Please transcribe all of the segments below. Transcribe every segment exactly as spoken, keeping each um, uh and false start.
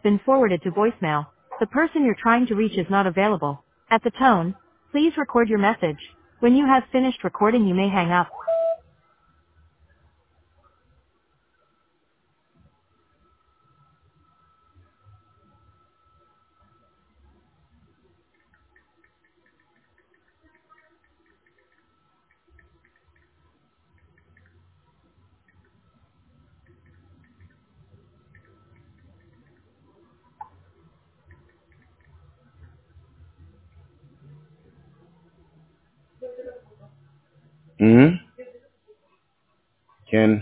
been forwarded to voicemail. The person you're trying to reach is not available. At the tone, please record your message. When you have finished recording, you may hang up. Mm-hmm. Ken.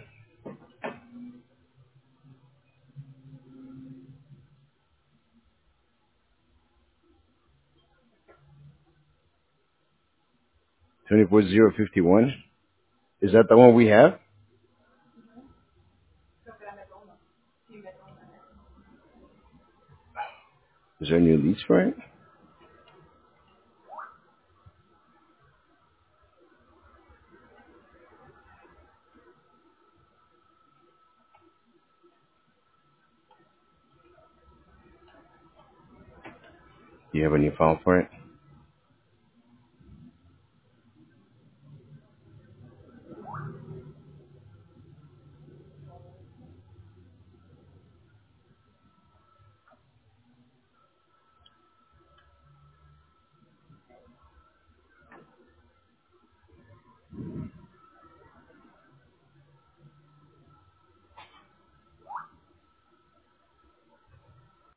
twenty-four zero fifty-one. Is that the one we have? Is there a new lease for it? Do you have a new file for it?